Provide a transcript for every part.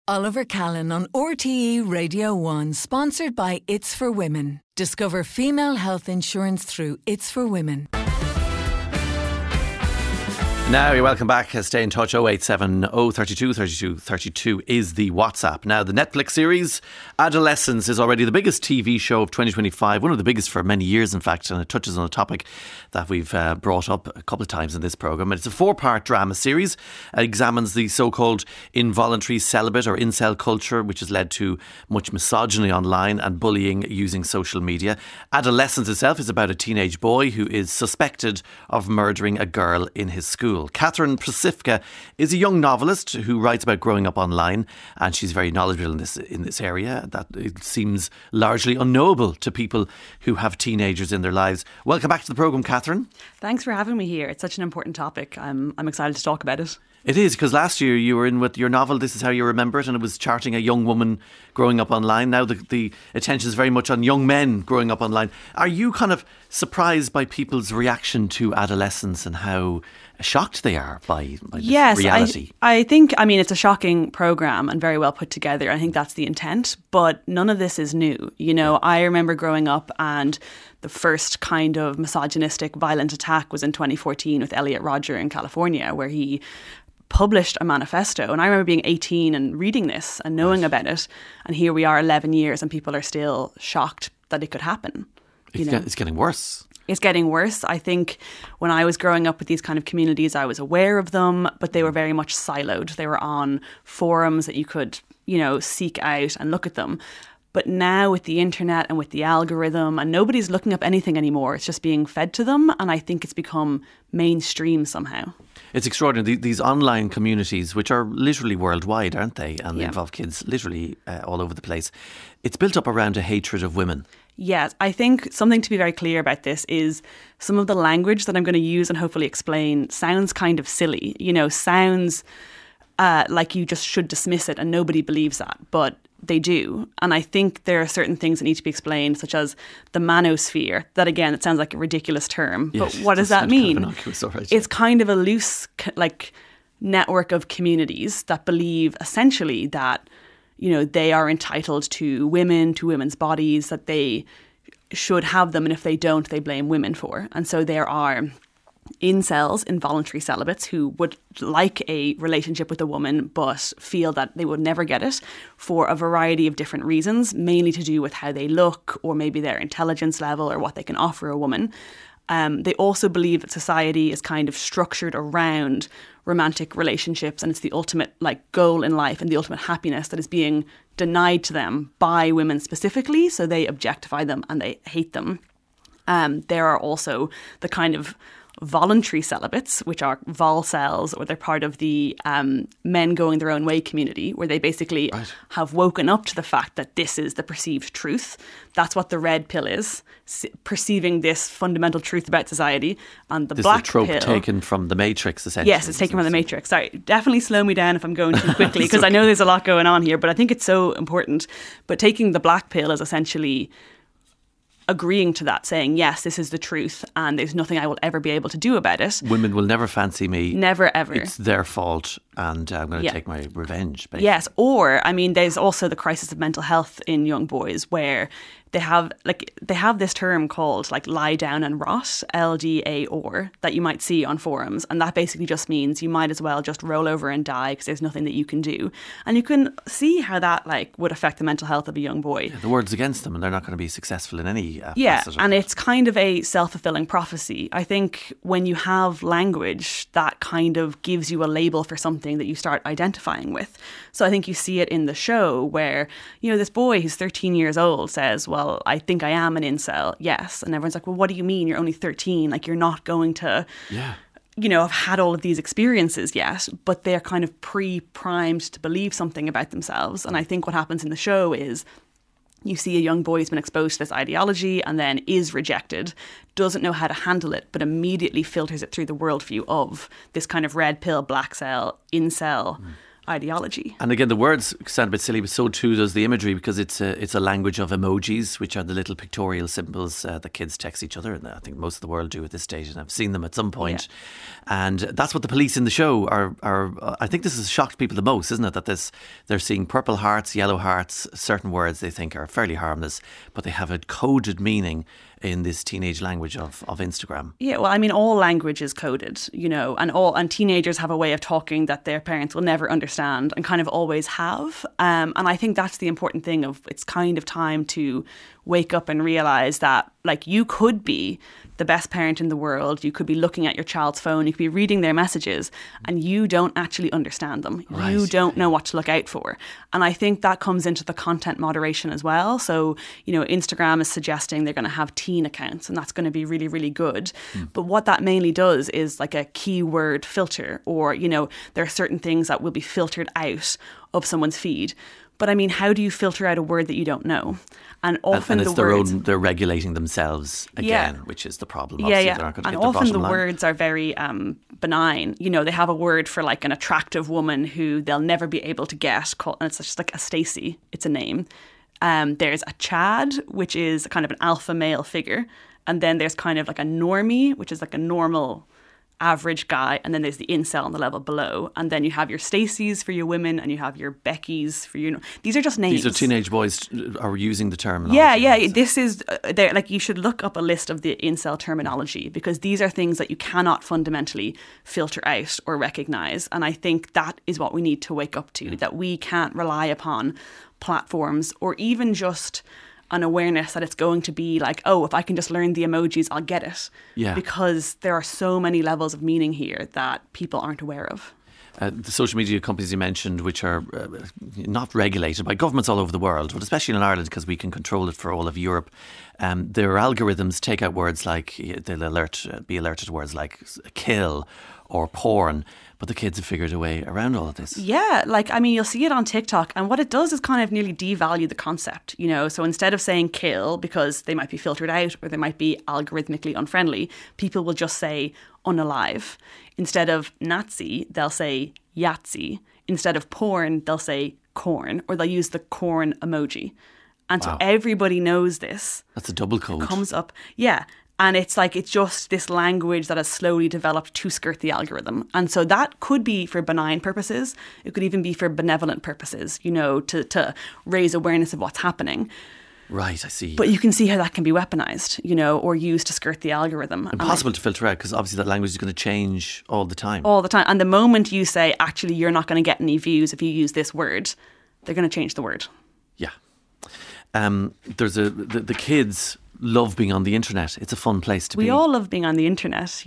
Oliver Callan on RTE Radio 1, sponsored by It's for Women. Discover female health insurance through It's for Women. Now you're welcome back. Stay in touch. 087 032 32 32 is the WhatsApp. Now the Netflix series Adolescence is already the biggest TV show of 2025, one of the biggest for many years in fact, and it touches on a topic that we've brought up a couple of times in this programme. It's a 4-part drama series. It examines the so-called involuntary celibate or incel culture, which has led to much misogyny online and bullying using social media. Adolescence itself is about a teenage boy who is suspected of murdering a girl in his school. Catherine Prasivka is a young novelist who writes about growing up online, and she's very knowledgeable in this area that it seems largely unknowable to people who have teenagers in their lives. Welcome back to the programme, Catherine. Thanks for having me here. It's such an important topic. I'm excited to talk about it. It is, because last year you were in with your novel, This Is How You Remember It, and it was charting a young woman growing up online. Now the attention is very much on young men growing up online. Are you kind of surprised by people's reaction to adolescence and how shocked they are by this reality? I think, it's a shocking programme and very well put together. I think that's the intent, but none of this is new. I remember growing up and the first kind of misogynistic violent attack was in 2014 with Elliot Rodger in California, where he published a manifesto. And I remember being 18 and reading this and knowing about it. And here we are 11 years and people are still shocked that it could happen. It's getting worse. It's getting worse. I think when I was growing up with these kind of communities, I was aware of them, but they were very much siloed. They were on forums that you could, seek out and look at them. But now with the internet and with the algorithm, and nobody's looking up anything anymore, it's just being fed to them. And I think it's become mainstream somehow. It's extraordinary. These online communities, which are literally worldwide, aren't they? And they involve kids literally all over the place. It's built up around a hatred of women. Yes, I think something to be very clear about this is some of the language that I'm going to use and hopefully explain sounds kind of silly, sounds like you just should dismiss it and nobody believes that, but they do. And I think there are certain things that need to be explained, such as the manosphere. That again, it sounds like a ridiculous term, but what does that mean? It's kind of a loose network of communities that believe essentially that they are entitled to women, to women's bodies, that they should have them. And if they don't, they blame women for. And so there are incels, involuntary celibates, who would like a relationship with a woman but feel that they would never get it for a variety of different reasons, mainly to do with how they look or maybe their intelligence level or what they can offer a woman. They also believe that society is kind of structured around romantic relationships and it's the ultimate goal in life and the ultimate happiness that is being denied to them by women specifically. So they objectify them and they hate them. There are also the kind of voluntary celibates, which are volcels, or they're part of the men going their own way community, where they basically have woken up to the fact that this is the perceived truth. That's what the red pill is, perceiving this fundamental truth about society. And the black pill... This is a trope taken from The Matrix, essentially. Yes, it's taken from The Matrix. Sorry, definitely slow me down if I'm going too quickly, because I know there's a lot going on here, but I think it's so important. But taking the black pill is essentially agreeing to that, saying, yes, this is the truth and there's nothing I will ever be able to do about it. Women will never fancy me. Never, ever. It's their fault and I'm going to take my revenge, basically. Yes, or, there's also the crisis of mental health in young boys where they have this term called lie down and rot, LDAR, that you might see on forums. And that basically just means you might as well just roll over and die because there's nothing that you can do. And you can see how that would affect the mental health of a young boy. Yeah, the word's against them and they're not going to be successful in any facet. And it's kind of a self-fulfilling prophecy. I think when you have language, that kind of gives you a label for something that you start identifying with. So I think you see it in the show where, this boy who's 13 years old says, well, I think I am an incel, yes. And everyone's like, well, what do you mean? You're only 13. You're not going to, have had all of these experiences yet. But they're kind of pre-primed to believe something about themselves. And I think what happens in the show is you see a young boy who's been exposed to this ideology and then is rejected, doesn't know how to handle it, but immediately filters it through the worldview of this kind of red pill, black cell, incel ideology. And again, the words sound a bit silly, but so too does the imagery, because it's a language of emojis, which are the little pictorial symbols that kids text each other. And I think most of the world do at this stage, and I've seen them at some point. Yeah. And that's what the police in the show are. I think this has shocked people the most, isn't it? That they're seeing purple hearts, yellow hearts, certain words they think are fairly harmless, but they have a coded meaning in this teenage language of Instagram. Yeah, well, I mean, all language is coded, and teenagers have a way of talking that their parents will never understand and kind of always have. And I think that's the important thing of it's kind of time to wake up and realise that, like, you could be the best parent in the world. You could be looking at your child's phone. You could be reading their messages and you don't actually understand them. Right. You don't know what to look out for. And I think that comes into the content moderation as well. So, Instagram is suggesting they're going to have teen accounts, and that's going to be really, really good. But what that mainly does is like a keyword filter, or, there are certain things that will be filtered out of someone's feed. But I mean, how do you filter out a word that you don't know? And often they're regulating themselves again, which is the problem. Obviously, they're not going to and get their often the line. words are very benign. They have a word for like an attractive woman who they'll never be able to get, and it's just like a Stacey. It's a name. There's a Chad, which is kind of an alpha male figure, and then there's kind of like a normie, which is like a normal average guy, and then there's the incel on the level below, and then you have your Stacys for your women, and you have your Beckys for your. These are just names. These are teenage boys are using the terminology. Yeah. This is like you should look up a list of the incel terminology, because these are things that you cannot fundamentally filter out or recognize, and I think that is what we need to wake up to. That we can't rely upon platforms or even just an awareness that it's going to be like, oh, if I can just learn the emojis, I'll get it. Yeah. Because there are so many levels of meaning here that people aren't aware of. The social media companies you mentioned, which are not regulated by governments all over the world, but especially in Ireland because we can control it for all of Europe, their algorithms take out words like, they'll be alerted to words like kill or porn. But the kids have figured a way around all of this. Yeah, you'll see it on TikTok. And what it does is kind of nearly devalue the concept, So instead of saying kill, because they might be filtered out or they might be algorithmically unfriendly, people will just say unalive. Instead of Nazi, they'll say Yahtzee. Instead of porn, they'll say corn, or they'll use the corn emoji. And so everybody knows this. That's a double code. It comes up. Yeah. And it's just this language that has slowly developed to skirt the algorithm. And so that could be for benign purposes. It could even be for benevolent purposes, to raise awareness of what's happening. Right, I see. But you can see how that can be weaponized, or used to skirt the algorithm. Impossible to filter out, because obviously that language is going to change all the time. All the time. And the moment you say, actually, you're not going to get any views if you use this word, they're going to change the word. Yeah. There's the kids love being on the internet. It's a fun place to be. We all love being on the internet,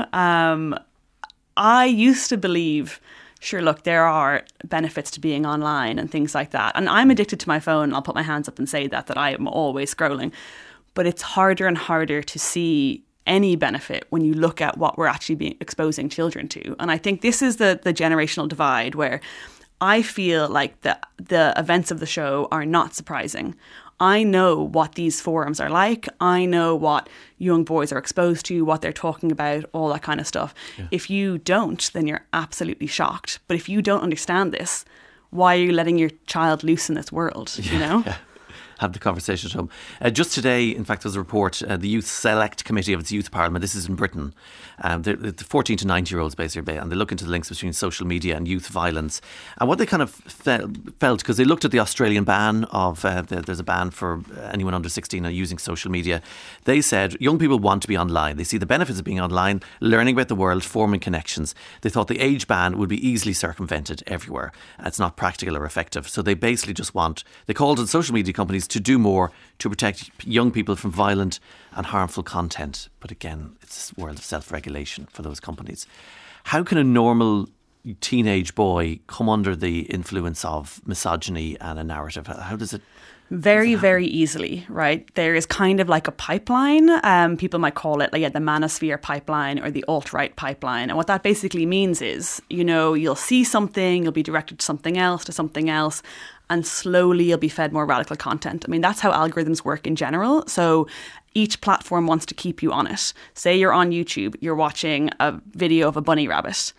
I used to believe, sure, look, there are benefits to being online and things like that. And I'm addicted to my phone. I'll put my hands up and say that I am always scrolling. But it's harder and harder to see any benefit when you look at what we're actually exposing children to. And I think this is the generational divide where I feel like the events of the show are not surprising. I know what these forums are like. I know what young boys are exposed to, what they're talking about, all that kind of stuff. Yeah. If you don't, then you're absolutely shocked. But if you don't understand this, why are you letting your child loose in this world, Yeah. Have the conversation at home. Just today, in fact, there's a report, the Youth Select Committee of its Youth Parliament, this is in Britain, the 14 to 90-year-olds basically, and they look into the links between social media and youth violence. And what they kind of felt, because they looked at the Australian ban of, there's a ban for anyone under 16 using social media. They said young people want to be online. They see the benefits of being online, learning about the world, forming connections. They thought the age ban would be easily circumvented everywhere. It's not practical or effective. So they basically just they called on social media companies to do more to protect young people from violent and harmful content. But again, it's a world of self-regulation for those companies. How can a normal teenage boy come under the influence of misogyny and a narrative? How does it? Very, very easily, right? There is kind of like a pipeline. People might call it the manosphere pipeline or the alt-right pipeline. And what that basically means is, you'll see something, you'll be directed to something else, and slowly you'll be fed more radical content. I mean, that's how algorithms work in general. So each platform wants to keep you on it. Say you're on YouTube, you're watching a video of a bunny rabbit.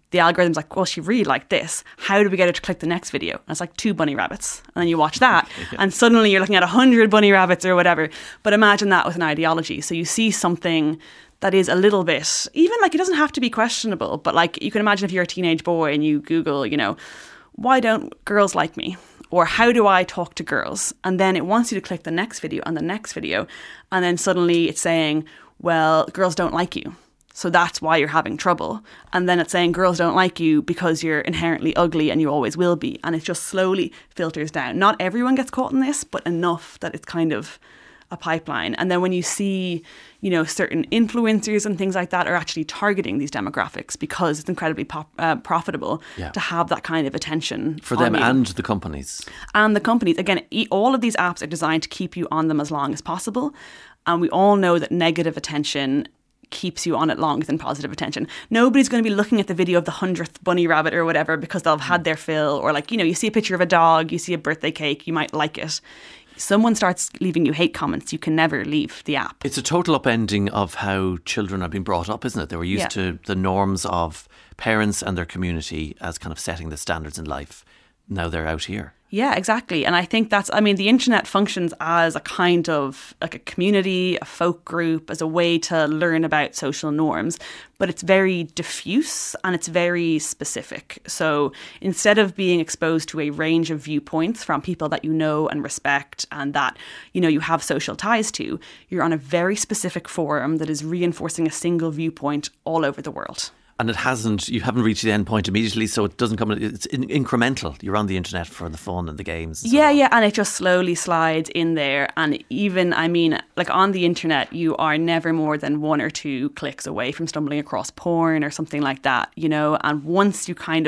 the algorithm's like, well, she really liked this. How do we get her to click the next video? And it's like 2 bunny rabbits. And then you watch that and suddenly you're looking at 100 bunny rabbits or whatever. But imagine that with an ideology. So you see something that is a little bit, even like it doesn't have to be questionable, but like you can imagine if you're a teenage boy and you Google, you know, why don't girls like me? Or how do I talk to girls? And then it wants you to click the next video and the next video. And then suddenly it's saying, well, girls don't like you. So that's why you're having trouble. And then it's saying girls don't like you because you're inherently ugly and you always will be. And it just slowly filters down. Not everyone gets caught in this, but enough that it's kind of a pipeline. And then when you see, you know, certain influencers and things like that are actually targeting these demographics because it's incredibly profitable to have that kind of attention for them and the companies. And the companies. Again, all of these apps are designed to keep you on them as long as possible. And we all know that negative attention keeps you on it longer than positive attention. Nobody's going to be looking at the video of the 100th bunny rabbit or whatever because they'll have had their fill. Or like, you know, you see a picture of a dog, you see a birthday cake, you might like it. Someone starts leaving you hate comments, you can never leave the app. It's a total upending of how children are being brought up, isn't it? They were used to the norms of parents and their community as kind of setting the standards in life. Now they're out here. Yeah, exactly. And I think the internet functions as a kind of like a community, a folk group, as a way to learn about social norms. But it's very diffuse and it's very specific. So instead of being exposed to a range of viewpoints from people that you know and respect and that, you know, you have social ties to, you're on a very specific forum that is reinforcing a single viewpoint all over the world. And you haven't reached the end point immediately, so it doesn't come, it's incremental. You're on the internet for the fun and the games. And and it just slowly slides in there. And even, I mean, like on the internet, you are never more than 1 or 2 clicks away from stumbling across porn or something like that, you know. And once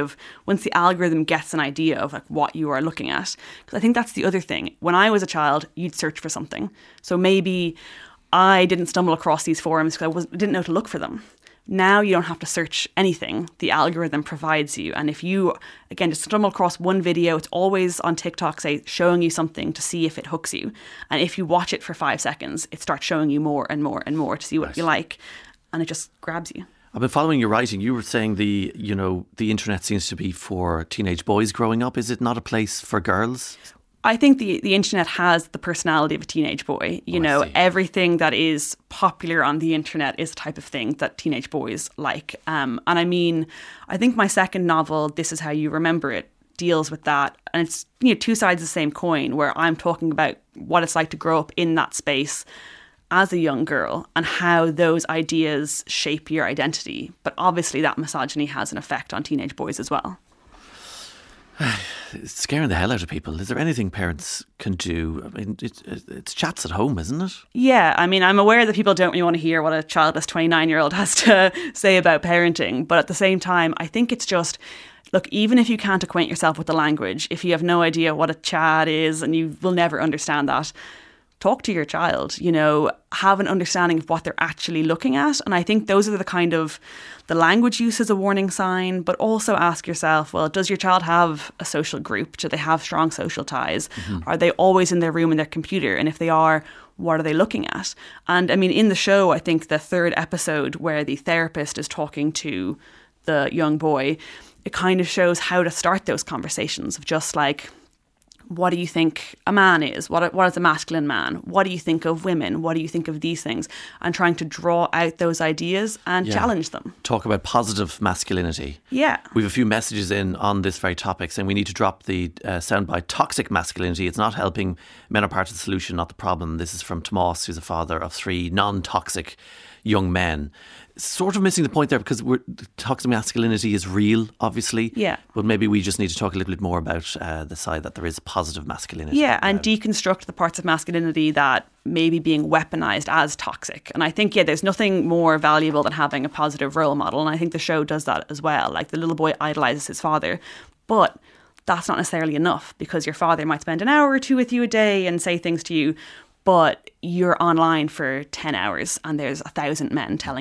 the algorithm gets an idea of like what you are looking at, because I think that's the other thing. When I was a child, you'd search for something. So maybe I didn't stumble across these forums because I didn't know to look for them. Now you don't have to search anything. The algorithm provides you. And if you, again, just stumble across one video, it's always on TikTok, say, showing you something to see if it hooks you. And if you watch it for 5 seconds, it starts showing you more and more and more to see what you like. And it just grabs you. I've been following your writing. You were saying the internet seems to be for teenage boys growing up. Is it not a place for girls? I think the internet has the personality of a teenage boy. You know, everything that is popular on the internet is the type of thing that teenage boys like. And I mean, I think my second novel, This Is How You Remember It, deals with that. And it's, you know, 2 sides of the same coin, where I'm talking about what it's like to grow up in that space as a young girl and how those ideas shape your identity. But obviously that misogyny has an effect on teenage boys as well. It's scaring the hell out of people. Is there anything parents can do? I mean, it's chats at home, isn't it? Yeah, I mean, I'm aware that people don't really want to hear what a childless 29-year-old has to say about parenting. But at the same time, I think it's just, look, even if you can't acquaint yourself with the language, if you have no idea what a chat is and you will never understand that, talk to your child, you know, have an understanding of what they're actually looking at. And I think those are the language use is a warning sign, but also ask yourself, well, does your child have a social group? Do they have strong social ties? Mm-hmm. Are they always in their room and their computer? And if they are, what are they looking at? And I mean, in the show, I think the 3rd episode where the therapist is talking to the young boy, it kind of shows how to start those conversations of just like, what do you think a man is? What is a masculine man? What do you think of women? What do you think of these things? And trying to draw out those ideas and challenge them. Talk about positive masculinity. Yeah. We have a few messages in on this very topic saying we need to drop the soundbite toxic masculinity. It's not helping. Men are part of the solution, not the problem. This is from Tomas, who's a father of 3 non-toxic young men. Sort of missing the point there, because toxic masculinity is real, obviously. Yeah. But maybe we just need to talk a little bit more about the side that there is positive masculinity. Yeah, and deconstruct the parts of masculinity that may be being weaponized as toxic. And I think, there's nothing more valuable than having a positive role model. And I think the show does that as well. Like the little boy idolizes his father. But that's not necessarily enough, because your father might spend an hour or 2 with you a day and say things to you, but you're online for 10 hours and there's 1,000 men telling you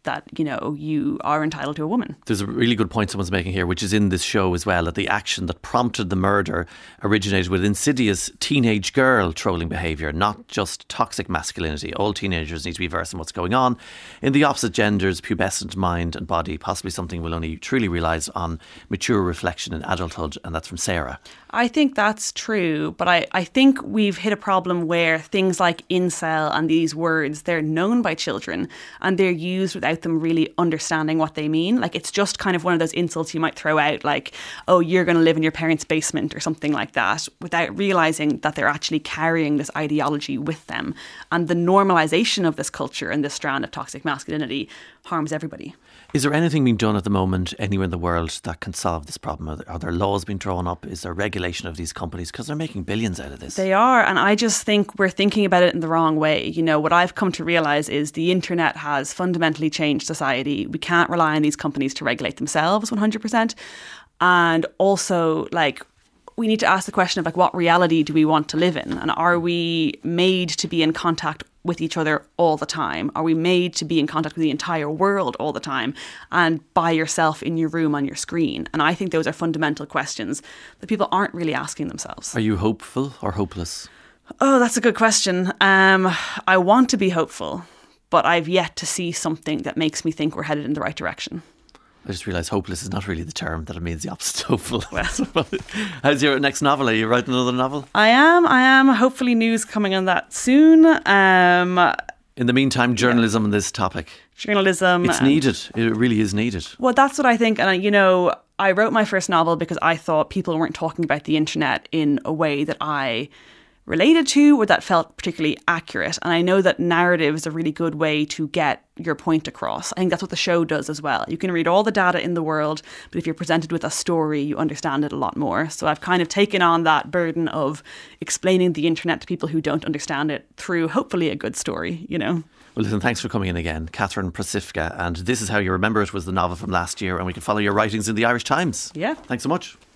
that, you know, you are entitled to a woman. There's a really good point someone's making here, which is in this show as well, that the action that prompted the murder originated with insidious teenage girl trolling behaviour, not just toxic masculinity. All teenagers need to be versed in what's going on in the opposite gender's pubescent mind and body, possibly something we'll only truly realise on mature reflection in adulthood. And that's from Sarah. I think that's true, but I think we've hit a problem where things like incel and these words, they're known by children and they're used without them really understanding what they mean. Like, it's just kind of one of those insults you might throw out, like, oh, you're going to live in your parents' basement or something like that, without realising that they're actually carrying this ideology with them. And the normalisation of this culture and this strand of toxic masculinity harms everybody. Is there anything being done at the moment anywhere in the world that can solve this problem? Are there laws being drawn up? Is there regulation of these companies? Because they're making billions out of this. They are. And I just think we're thinking about it in the wrong way. You know, what I've come to realise is the internet has fundamentally changed society. We can't rely on these companies to regulate themselves 100%. And also, like, we need to ask the question of, like, what reality do we want to live in? And are we made to be in contact with each other all the time? Are we made to be in contact with the entire world all the time and by yourself in your room on your screen? And I think those are fundamental questions that people aren't really asking themselves. Are you hopeful or hopeless? Oh, that's a good question. I want to be hopeful, but I've yet to see something that makes me think we're headed in the right direction. I just realised hopeless is not really the term, that it means the opposite of hopeful. Well. How's your next novel? Are you writing another novel? I am. Hopefully news coming on that soon. In the meantime, journalism on this topic. Journalism. It's needed. It really is needed. Well, that's what I think. And, you know, I wrote my first novel because I thought people weren't talking about the internet in a way that I related to or that felt particularly accurate. And I know that narrative is a really good way to get your point across. I think that's what the show does as well. You can read all the data in the world, but if you're presented with a story, you understand it a lot more. So I've kind of taken on that burden of explaining the internet to people who don't understand it through hopefully a good story, you know. Well, listen, thanks for coming in again, Catherine Prasivka. And This Is How You Remember It was the novel from last year, and we can follow your writings in the Irish Times. Yeah. Thanks so much.